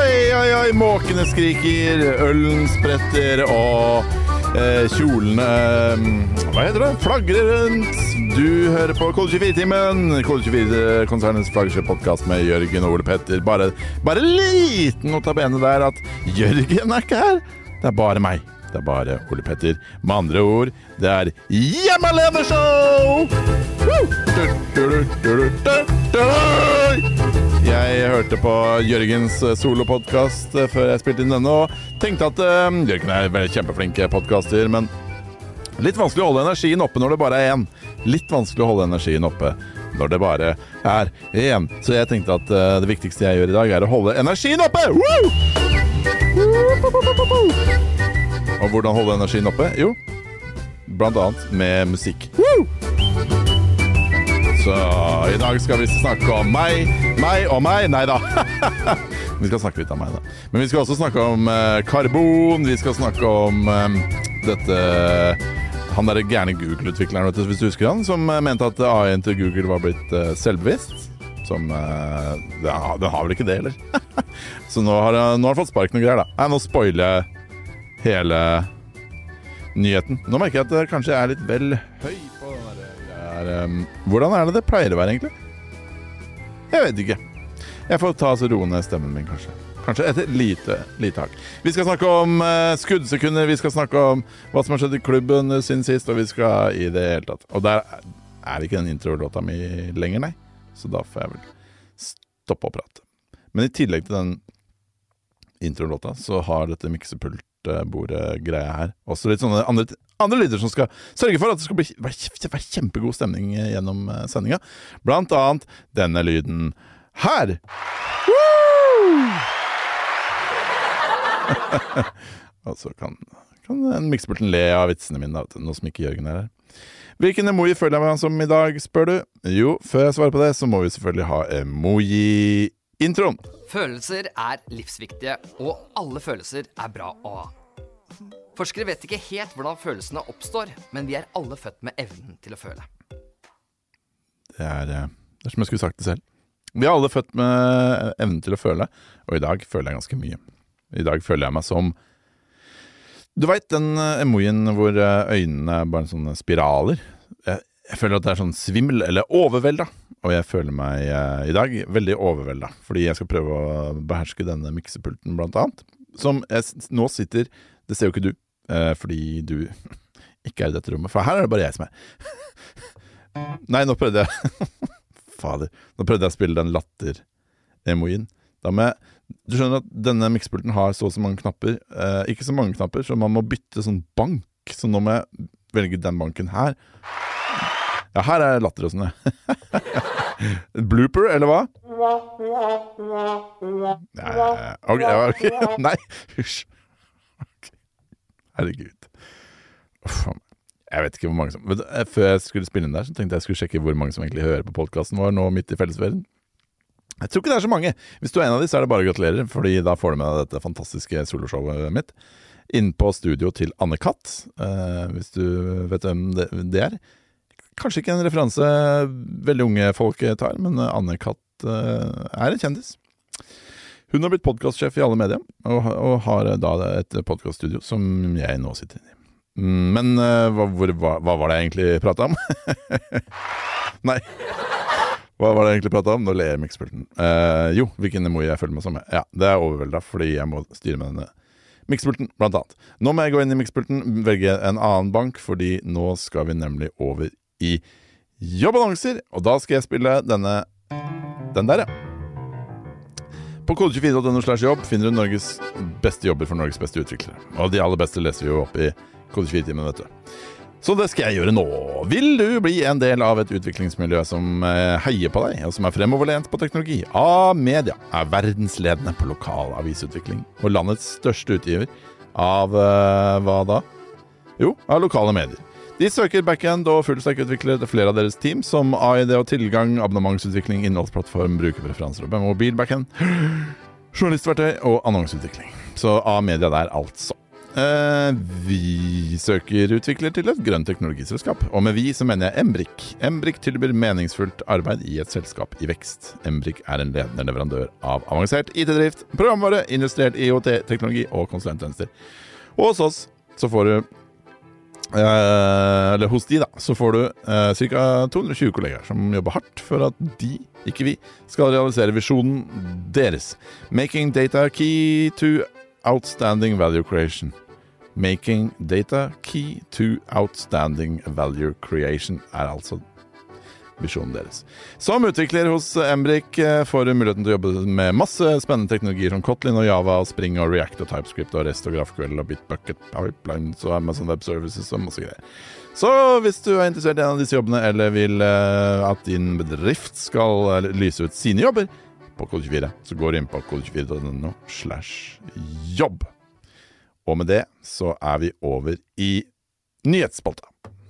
Oi, måkene skriker, ølen spretter og kjolene, hva heter det? Flagrer rundt. Du hører på Kode 24-timen, Kode 24-konsernets flaggerskip-podcast med Jørgen og Ole Petter. Bare liten notabene der at Jørgen ikke her. Det bare meg. Det bare Ole Petter. Med andre ord, det hjemmelevershow! Jeg hørte på Jørgens solopodcast før jeg spilte inn denne, og tenkte at Jørgen veldig kjempeflink podcaster, men litt vanskelig å holde energien oppe når det bare én. Litt vanskelig å holde energien oppe når det bare én. Så jeg tenkte at det viktigste jeg gjør i dag å holde energien oppe! Woo! Og hvordan holde energien oppe? Jo, blant annet med musikk. Woo! Så i dag skal vi snakke om meg og meg. Nei da. Vi skal snakke litt om meg da. Men vi skal også snakke om karbon. Vi skal snakke om dette... Han der gærne Google-utvikleren, hvis du husker han, som mente at AI-en til Google var blitt selvbevisst. Som... den har vel ikke det, eller? Så nå har han fått spark noen greier da. Nå spoiler jeg hele nyheten. Nå merker jeg at det kanskje litt vel høy på den der. Hvordan det pleier å være egentlig? Jeg vet ikke. Jeg får ta så roende stemmen min kanskje. Kanskje et lite hakk. Vi skal snakke om skuddsekunder, vi skal snakke om hva som har skjedd i klubben siden sist, og vi skal i det hele tatt. Og der ikke den intro-låta mi lenger, nei. Så da får jeg vel stoppe å prate. Men i tillegg til den intro-låta, så har dette miksepultbordet-greia her også litt sånne andre lyder som skal sørge for at det skal være kjempegod stemning gjennom sendinga. Blant annet denne lyden her. Woo! Og så kan miksepulten le av vitsene mine da, nå som ikke Jørgen her. Hvilken emoji føler jeg meg som i dag, spør du? Jo, før jeg svarer på det, så må vi selvfølgelig ha emoji-introen. Følelser livsviktige, og alle følelser bra å ha. Forskere vet ikke helt hvordan følelsene oppstår, men vi alle født med evnen til å føle. Det som jeg skulle sagt det selv. Vi alle født med evnen til å føle, og i dag føler jeg ganske mye. I dag føler jeg meg som... Du vet den emojien hvor øynene bare sånne spiraler? Jeg føler at det sånn svimmel eller overvelda, og jeg føler meg i dag veldig overvelda, fordi jeg skal prøve å beherske denne miksepulten blant annet, som nå sitter, det ser jo ikke du, fordi du ikke i dette rommet, for her det bare jeg som Nei, nå prøvde jeg Fader, nå prøvde jeg å spille den latter-emojien. Du skjønner at denne miksepulten har så mange knapper, ikke så mange knapper, så man må bytte sånn bank, så nå må jeg velge den banken her. Ja, her latter og sånn. Blooper, eller hva? Ok. Nei, hysj. Herregud. Jeg vet ikke hvor mange som... Før jeg skulle spille inn der, så tenkte jeg skulle sjekke hvor mange som egentlig hører på podcasten vår nå midt i fellesferien. Jeg tror ikke det så mange. Hvis du en av de, så det bare gratulerer, fordi da får du med dette fantastiske soloshowet mitt inn på studio til Anne Katt, hvis du vet hvem det Kanskje ikke en referanse veldig unge folk tar, men Anne Katt en kjendis. Hun har blitt podcastsjef i alle medier, og har da et podcaststudio som jeg nå sitter i. Men hva var det jeg egentlig pratet om? Nei. Hva var det jeg egentlig pratet om? Nå ler miksepulten. Jo, hvilken emoji jeg føler meg som. Ja, det overveldet, fordi jeg må styre med denne miksepulten, blant annet. Nå må jeg gå inn i miksepulten, velge en annen bank, fordi nå skal vi nemlig over i jobbannonser, og da skal jeg spille den der, ja. På kode24.no/jobb finner du Norges beste jobber for Norges beste utviklere. Og de aller beste leser vi jo opp i Kode 24-timen, vet du. Så det skal jeg gjøre nå. Vil du bli en del av et utviklingsmiljø som heier på deg, og som fremoverlent på teknologi? A-media verdensledende på lokal avisutvikling, og landets største utgiver av hva da? Jo, av lokale medier. De søker backend og fullstack-utviklere til flere av deres team, som AID og tilgang, abonnementsutvikling, innholdsplattform, brukerpreferanser og mobil backend, journalistverktøy og annonseutvikling. Så A-media der altså. Vi søker utvikler til et grønt teknologiselskap. Og med vi så mener jeg Embrik. Embrik tilbyr meningsfullt arbeid i et selskap i vekst. Embrik er en ledende leverandør av avansert IT-drift, programvare, industriell IoT-teknologi og konsulenttjenester. Og hos oss så får du eller hos de da, så får du ca. 220 kollegaer som jobber hardt for at de, ikke vi, skal realisere visjonen deres. Making data key to outstanding value creation. Making data key to outstanding value creation er altså visjonen deres. Som utvikler hos Embrik får du muligheten til å jobbe med masse spennende teknologier som Kotlin og Java, Spring og React og TypeScript og REST og GraphQL og Bitbucket, Pipelines og Amazon Web Services og masse greier. Så hvis du er interessert i en av disse jobbene eller vil at din bedrift skal lyse ut sine jobber på Kode24, så går du inn på kode24.no/jobb. Og med det så er vi over i nyhetsspalta.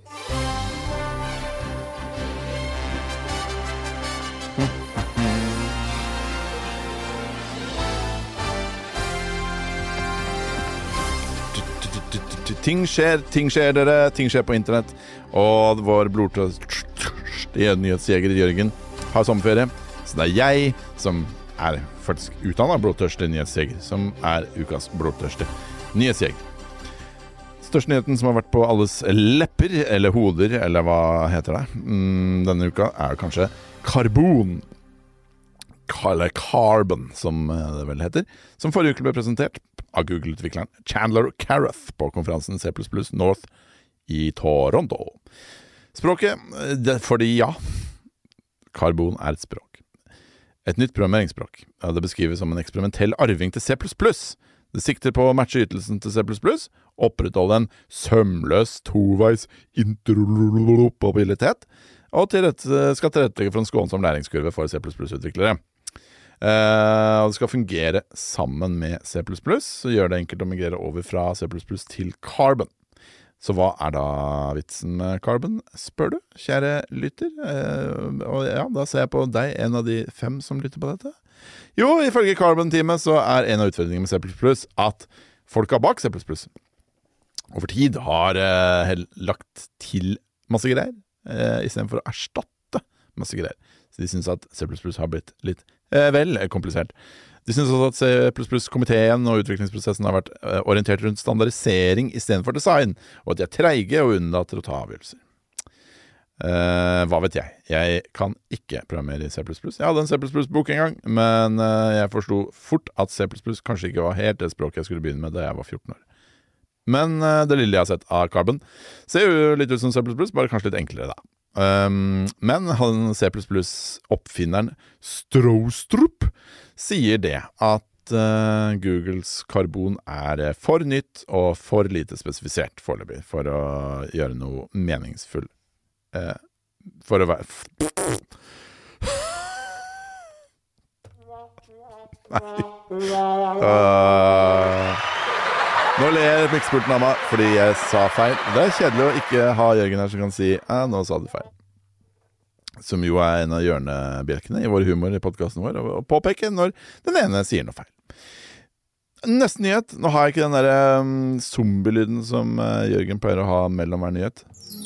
Ting skjer dere, ting skjer på internett. Og vår blodtørstige nyhetsjeger Jørgen har sommerferie. Så det er jeg som er faktisk utdannet blodtørstig nyhetsjeger, som er ukas blodtørstig nyhetsjeger. Største nyheten som har vært på alles lepper, eller hoder, eller hva heter det, denne uka er kanskje karbon. Eller Carbon, som det vel heter, som forrige uke ble presentert av Google-utvikleren Chandler Carruth på konferansen C++ North i Toronto. Språket, fordi ja, Carbon er et språk. Et nytt programmeringsspråk. Det beskrives som en eksperimentell arving til C++. Det sikter på å matche ytelsen til C++, opprettholde en sømløs toveis interoperabilitet, og skal tilrettelegge for en skånsom læringskurve for C++-utviklere. Og det skal fungere sammen med C++, så gjør det enkelt å migrere over fra C++ til Carbon. Så hva er da vitsen med Carbon, spør du, kjære lytter? Og ja, da ser jeg på deg, en av de 5 som lytter på dette. Jo, ifølge Carbon-teamet så er en av utfordringene med C++ at folka bak C++ over tid har lagt til masse greier, i stedet for å erstatte masse greier. Så de synes at C++ har blitt litt vel komplisert. De synes også at C++-komiteen og utviklingsprosessen har vært orientert rundt standardisering i stedet for design, og at de er treige og unnlater å ta avgjørelser. Hva vet jeg? Jeg kan ikke programmere i C++. Jeg hadde en C++-bok en gang, men jeg forstod fort at C++ kanskje ikke var helt det språket jeg skulle begynne med da jeg var 14 år. Men det lille jeg har sett av Carbon ser jo litt ut som C++, bare kanskje litt enklere da. Men han C++-oppfinneren Strostrup sier det at Googles Carbon er for nytt og for lite spesifisert foreløpig for å gjøre noe meningsfull. For å være Nå ler mikspulten av meg fordi jeg sa feil. Det er kjedelig å ikke ha Jørgen her som kan si nå sa du feil. Som jo er en av hjørnebjelkene i vår humor i podcasten vår, og påpeke når den ene sier noe feil. Neste nyhet. Nå har jeg ikke den der zombielyden som Jørgen pleier å ha mellom hver nyhet.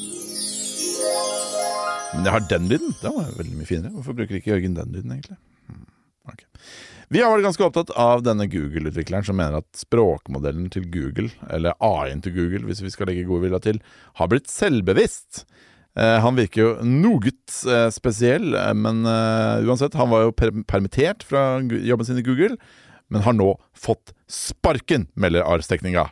Men jeg har den lyden. Det var veldig mye finere. Hvorfor bruker ikke Jørgen den lyden egentlig? Okay. Vi har vært ganske opptatt av denne Google-utvikleren som mener at språkmodellen til Google, eller AI-en til Google, hvis vi skal legge gode vilja til, har blitt selvbevisst. Han virker jo noe spesiell, men uansett, han var jo permittert fra jobben sin i Google, men har nå fått sparken, melder Ars-tekninga.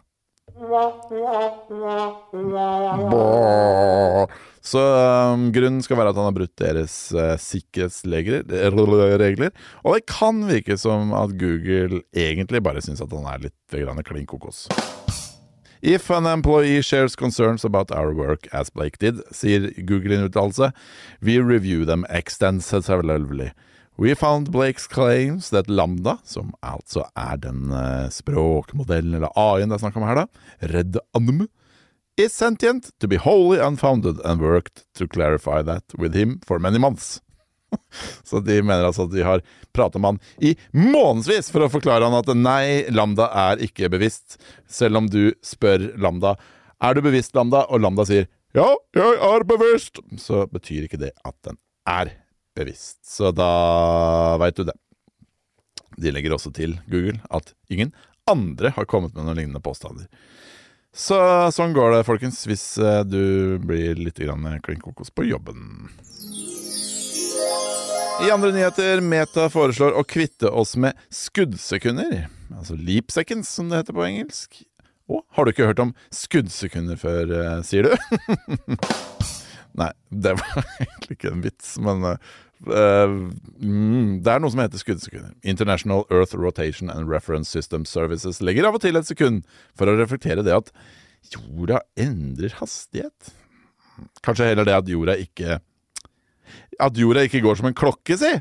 Så grunnen skal være at han har brutt deres sikkerhetsregler, og det kan virke som at Google egentlig bare synes at han er litt klin kokos. If an employee shares concerns about our work as Blake did, sier Google i en uttalelse, we review them extensively. We found Blake's claims that Lambda, som altså er den språkmodellen eller AI-en det er snakk om her da, Red Anum, is sentient to be wholly unfounded and worked to clarify that with him for many months. Så de mener altså at de har pratet med han i månedsvis for å forklare han at nei, Lambda er ikke bevisst. Selv om du spør Lambda, er du bevisst Lambda? Og Lambda sier, ja, jeg er bevisst. Så betyr ikke det at den er bevisst. Så da vet du det. De legger også til Google at ingen andre har kommet med noen lignende påstander. Så sånn går det, folkens, hvis du blir litt klinkokos på jobben. I andre nyheter, Meta foreslår å kvitte oss med skuddsekunder, altså leap seconds som det heter på engelsk. Har du ikke hørt om skuddsekunder før, sier du? Nei, det var egentlig ikke en vits, men det er noe som heter skuddsekunder. International Earth Rotation and Reference System Services legger av og til et sekund for å reflektere det at jorda endrer hastighet. Kanskje heller det at jorda ikke går som en klokke, si!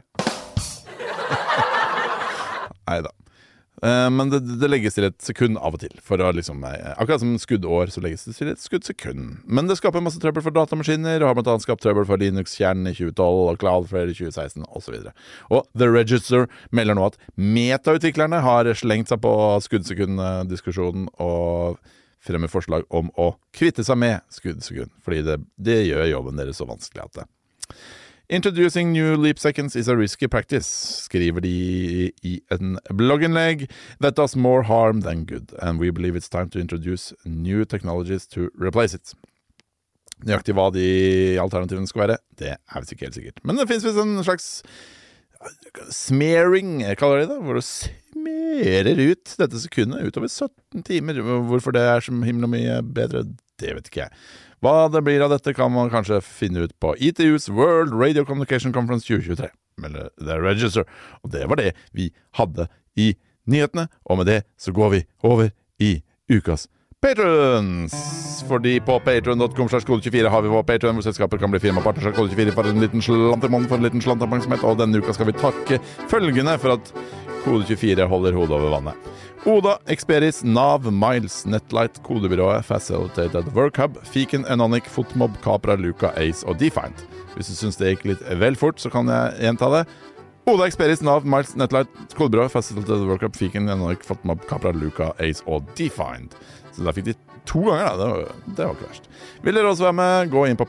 Neida. Men det legges til et sekund av og til. For å liksom, akkurat som skuddår, så legges det til et skuddsekund. Men det skaper masse trøbbel for datamaskiner, og har blant annet skapt trøbbel for Linux-kjernen i 2012, og Cloudflare i 2016, og så videre. Og The Register melder nå at meta-utviklerne har slengt seg på skuddsekund-diskusjonen, og fremmer forslag om å kvitte seg med skuddsekund. Fordi det gjør jobben deres så vanskelig at det. Introducing new leap seconds is a risky practice, skriver de i en blogginnlegg. That does more harm than good, and we believe it's time to introduce new technologies to replace it. Nøyaktig hva de alternativene skal være, det visst ikke helt sikkert. Men det finnes visst en slags smearing, kaller de det, hvor du smerer ut dette sekundet utover 17 timer. Hvorfor det så himla mye bedre, det vet ikke jeg. Hva det blir av dette kan man kanskje finne ut på ITUs World Radio Communication Conference 2023, eller The Register. Og det var det vi hadde i nyhetene, og med det så går vi over i ukas Patrons! Fordi på patreon.com/kode24 har vi vår Patreon, hvor selskapet kan bli firmapartner av Kode24 for en liten slantemånd, for en liten slanteoppmerksomhet, og denne uka skal vi takke følgende for at Kode24 holder hodet over vannet. Oda, Experis, Nav, Miles, Netlight, Kodebyrået, Facilitated Workhub, Fiken, Enonic, Fotmob, Capra, Luca, Ace og Defiant. Hvis du synes det gikk litt vel fort, så kan jeg gjenta det. Oda, Experis, Nav, Miles, Netlight, Kodebyrået, Facilitated Workhub, Fiken, Enonic, Fotmob, Capra, Luca, Ace og Defiant. Så da fikk de 2 ganger da, det var ikke verst. Vil dere også være med, gå inn på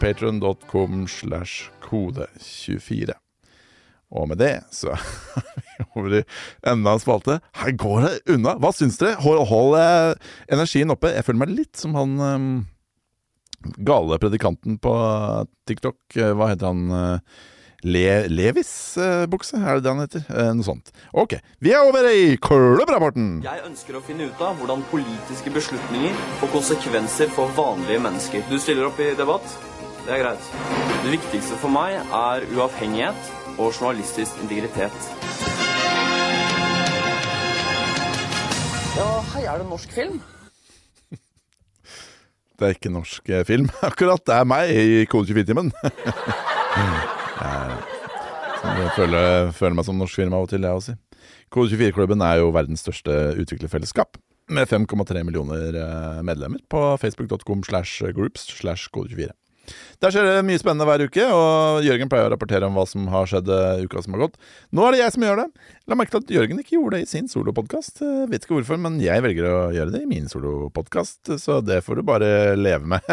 patreon.com/kode24. Og med det så over i enda en spalte. Her går det unna. Hva syns dere? Hold energien oppe. Jeg føler meg litt som han gale predikanten på TikTok. Hva heter han? Levis bukse, er det han heter? Noe sånt. Ok, vi over i Klubbrapporten. Jeg ønsker å finne ut av hvordan politiske beslutninger får konsekvenser for vanlige mennesker. Du stiller opp i debatt? Det er greit. Det viktigste for meg er uavhengighet og journalistisk integritet. Ja, hei, er det norsk film? Det er ikke norsk film, akkurat. Det er meg i Kode24-timen. Jeg føler meg som norsk film av og til, jeg også. Kode24-klubben er jo verdens største utviklerfellesskap, med 5,3 millioner medlemmer på facebook.com/groups/kode24. Der skjer det mye spennende hver uke, og Jørgen pleier å rapportere om hva som har skjedd uka som har gått. Nå er det jeg som gjør det. La merke til at Jørgen ikke gjorde det i sin solopodcast. Vet ikke hvorfor, men jeg velger å gjøre det i min solopodcast, så det får du bare leve med.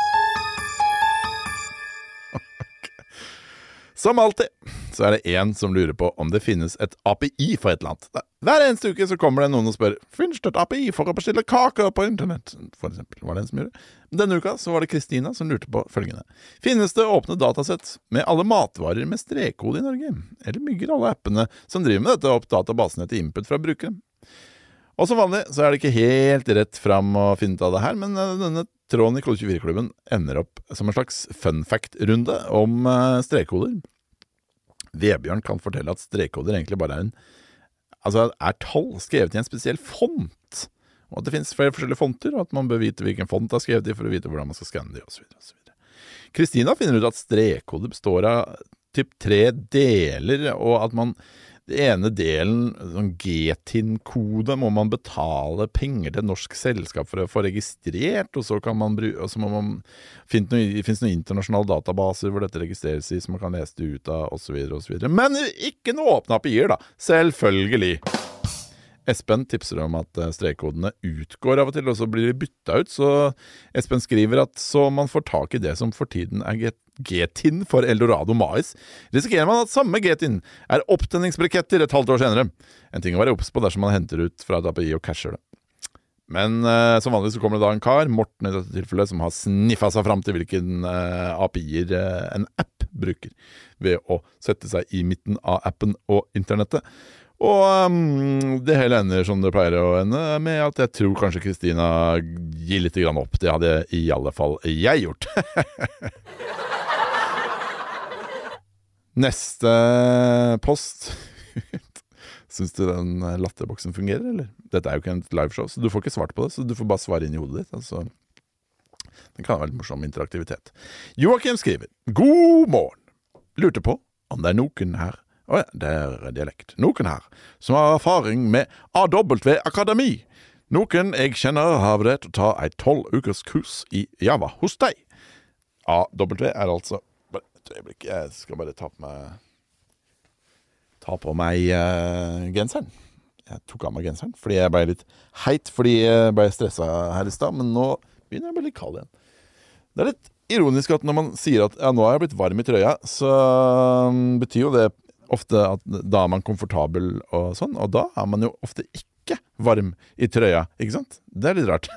Som alltid, så er det en som lurer på om det finnes et API for et eller annet. Hver eneste uke så kommer det noen og spør, finnes det et API for å bestille kaker på internett? For eksempel, var det en som gjorde det? Denne uka så var det Kristina som lurte på følgende. Finnes det åpne datasett med alle matvarer med strekkode i Norge? Eller mygger alle appene som driver med dette opp databasene til input fra brukere? Og som vanlig så er det ikke helt rett fram å finne ut av det her, men denne tråden i Kode24-klubben ender opp som en slags fun fact-runde om strekkoder. Vebjørn kan fortelle at strekkoder egentlig bare er tall skrevet i en spesiell font, og at det finnes flere forskjellige fonter, og at man bør vite hvilken font det er skrevet i for å vite hvordan man skal skanne de, og så videre. Kristina finner ut at strekkoder består av typ 3 deler, og at det ene delen, sånn GTIN-kode, må man betale penger til et norsk selskap for å få registrert, og så kan man og så må man finnes noen internasjonale databaser hvor dette registreres i, så man kan lese det ut av, og så videre, og så videre. Men ikke noe åpne API-er da, selvfølgelig. Espen tipser om at strekkodene utgår av og til, og så blir de byttet ut, så Espen skriver at så man får tak i det som for tiden GTIN for Eldorado Mais, risikerer man at samme GTIN opptenningsbriketter et halvt år senere. En ting å være obs på dersom man henter ut fra et API og casher det. Men som vanlig så kommer det da en kar, Morten i dette tilfellet, som har sniffet seg frem til hvilken API-er en app bruker, ved å sette seg i midten av appen og internettet. Og det hele ender som det pleier å ende med at jeg tror kanskje Kristina gir litt grann opp. Det hadde i alle fall jeg gjort. Neste post. Synes du den latterboksen fungerer, eller? Dette jo ikke en liveshow, så du får ikke svart på det, så du får bare svare inn i hodet ditt. Altså. Det kan være litt morsom interaktivitet. Joakim skriver, god morgen. Lurte på om det noen her, det dialekt. Noen her som har erfaring med AW Akademi. Noen jeg kjenner har vurdert å ta et 12 ukers kurs i Java hos deg. AW altså et øyeblikk, jeg skal bare ta på meg genseren. Jeg tok av meg genseren fordi jeg ble litt heit, fordi jeg ble stresset her i sted, men nå begynner jeg å bli litt kald igjen. Det litt ironisk at når man sier at nå har jeg blitt varm i trøya, så betyr jo det ofte at da man komfortabel og sånn, og da man jo ofte ikke varm i trøya, ikke sant? Det litt rart.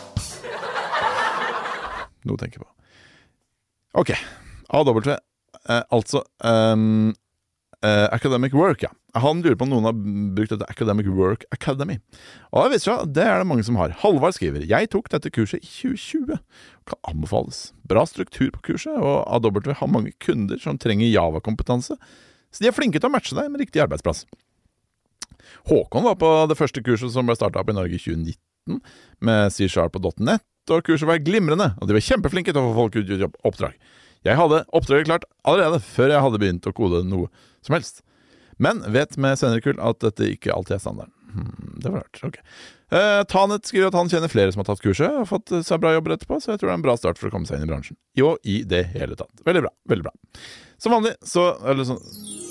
Noe å tenke på. Ok, AW, altså Academic Work, ja. Han lurer på om noen har brukt dette Academic Work Academy. Og jeg vet ikke, det det mange som har. Halvard skriver, jeg tok dette kurset i 2020. Kan anbefales. Bra struktur på kurset, og AW har mange kunder som trenger Java-kompetanse. Så de flinke til å matche deg med riktig arbeidsplass. Håkon var på det første kurset som ble startet opp i Norge i 2019, med C# og .NET, og kurset var glimrende, og de var kjempeflinke til å få folk ut i oppdrag. Jeg hadde oppdraget klart allerede før jeg hadde begynt å kode noe som helst. Men vet med senere kull at dette ikke alltid standarden. Det var rart, ok. Tanet skriver at han kjenner flere som har tatt kurset og fått seg bra jobber etterpå, så jeg tror det en bra start for å komme seg inn i bransjen. Jo, i det hele tatt. Veldig bra, veldig bra. Som vanlig, så eller sånn.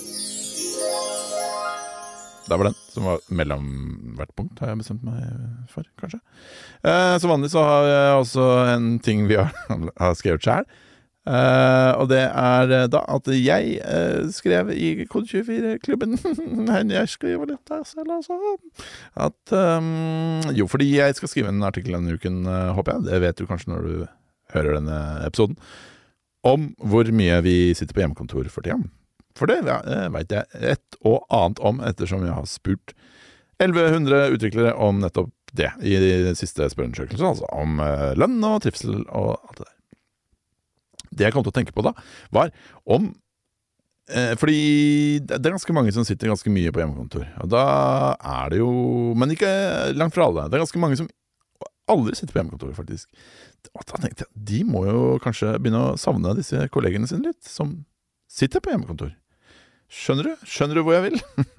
Der var den, som var mellom hvert punkt, har jeg bestemt meg for, kanskje. Som vanlig så har jeg også en ting vi har skrevet selv. Og det da at jeg skrev i Kode 24-klubben, jeg skriver litt der selv, altså. At, jo, fordi jeg skal skrive en artikkel denne uken, håper jeg. Det vet du kanskje når du hører denne episoden. Om hvor mye vi sitter på hjemmekontor for tiden. For det vet jeg et og annet om, ettersom jeg har spurt 1100 utviklere om nettopp det i de siste spørreundersøkelser, altså om lønn og trivsel og alt det der. Det jeg kom til å tenke på da, var om fordi det ganske mange som sitter ganske mye på hjemmekontor, og da det jo, men ikke langt fra alle, det ganske mange som aldri sitter på hjemmekontor faktisk. Og da tenkte jeg, de må jo kanskje begynne å savne disse kollegene sine litt, som sitter på hjemmekontor. Skjønner du? Skjønner du hvor jeg vil?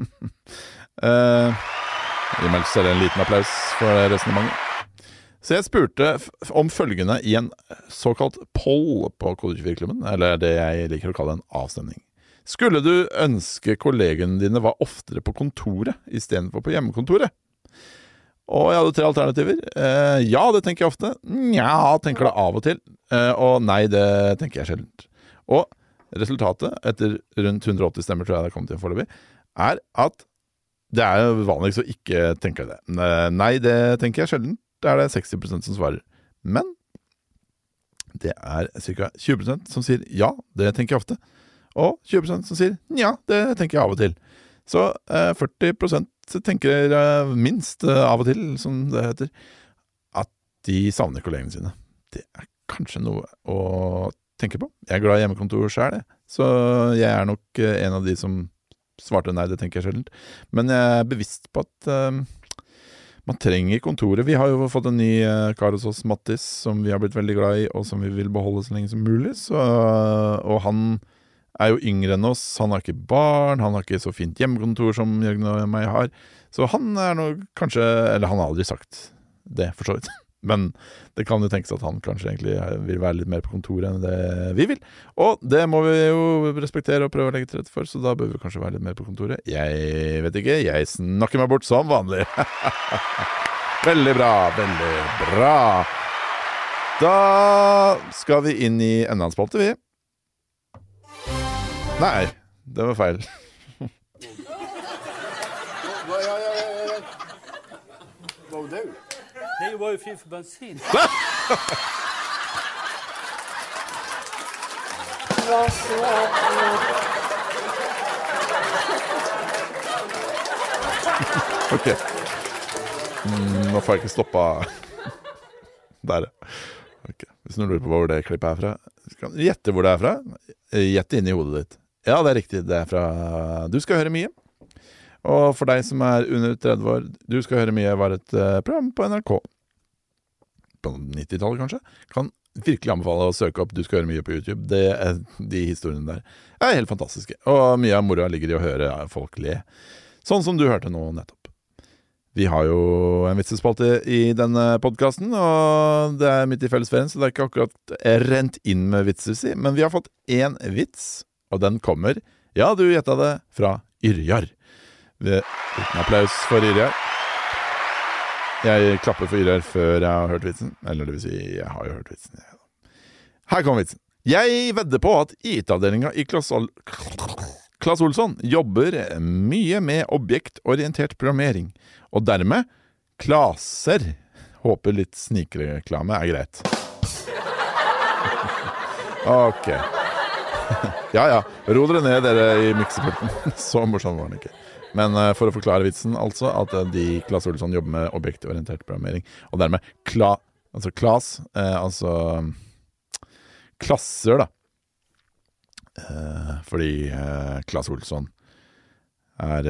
I meldt så en liten applaus for det resonemanget. Så jeg spurte om følgende i en såkalt poll på Kode 24-klubben, eller det jeg liker å kalle en avstemning. Skulle du ønske kollegene dine var oftere på kontoret i stedet for på hjemmekontoret? Og jeg hadde 3 alternativer. Ja, det tenker jeg ofte. Nja, tenker det av og til. Og nei, det tenker jeg sjeldent. Og resultatet, etter rundt 180 stemmer tror jeg det kom til en foreløpig, at det jo vanligst å ikke tenke det. Nei, det tenker jeg sjeldent. Det det 60% som svarer. Men det ca. 20% som sier ja, det tenker jeg ofte. Og 20% som sier ja, det tenker jeg av og til. Så 40% tenker minst av og til, som det heter, at de savner kollegene sine. Det kanskje noe å tenke på. Jeg glad i hjemmekontor selv, så jeg nok en av de som svarte nei, det tenker jeg sjeldent. Men jeg bevisst på at man trenger kontoret. Vi har jo fått en ny kar hos oss, Mattis, som vi har blitt veldig glad i, og som vi vil beholde så lenge som mulig. Og han er jo yngre enn oss, han har ikke barn, han har ikke så fint hjemmekontor som Jørgen og meg har. Så han nok kanskje, eller han har aldri sagt det, for så vidt. Men det kan jo tenkes at han kanskje egentlig vil være litt mer på kontoret enn det vi vil. Og det må vi jo respektere og prøve å legge til rette for, så da bør vi kanskje være litt mer på kontoret. Jeg vet ikke, jeg snakker meg bort som vanlig. Veldig bra, veldig bra. Da skal vi inn i enda en spalte, vi. Nei, det var feil. Hva var det? Det var jo fri for bensin. Ok. Nå får jeg ikke stoppa. Der, ok. Hvis du lurer på hvor det klippet er fra, kan du gjette hvor det er fra? Gjette inn i hodet ditt. Ja, det er riktig. Det er fra Du skal høre mye. Og for deg som er under 30 år, Du skal høre mye var et program på NRK. På 90-tallet kanskje. Kan virkelig anbefale å søke opp Du skal høre mye på YouTube. Det er de historiene der. Det er helt fantastiske. Og mye av moroa ligger i å høre folk le. Sånn som du hørte nå nettopp. Vi har jo en vitsespalte i denne podcasten, og det er midt i fellesferien, så det er ikke akkurat rent inn med vitser, si. Men vi har fått en vits, og den kommer, ja, du gjettet det, fra Yrjar. Uten applaus for Yrjar. Jeg klapper for Yrjar før jeg har hørt vitsen. Eller det vil si, jeg har jo hørt vitsen. Her kommer vitsen. Jeg vedder på at IT-avdelingen i Claes Olsson jobber mye med objektorientert programmering. Og dermed klaser. Håper litt snikreklame er greit. Ok. Ja, ro dere ned dere i miksepulten. Så morsom var den ikke. Men for å forklare vitsen, altså, at de Claes Olsson jobber med objektorientert programmering, og dermed klasser, da. Fordi Claes Olsson er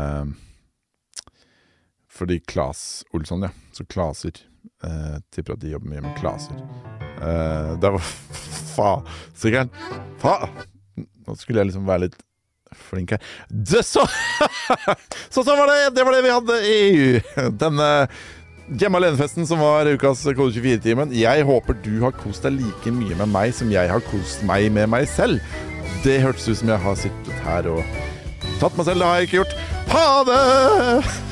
fordi Claes Olsson, ja, så klaser. Tipper at de jobber mye med klaser. Det var sikkert. Nå skulle jeg liksom være litt flink her. Så var det var det vi hadde i denne hjemme alene-festen som var ukas Kode 24-timen. Jeg håper du har kost deg like mye med meg som jeg har kost meg med meg selv. Det hørtes ut som jeg har sittet her og tatt meg selv. Det har jeg ikke gjort. Ha det!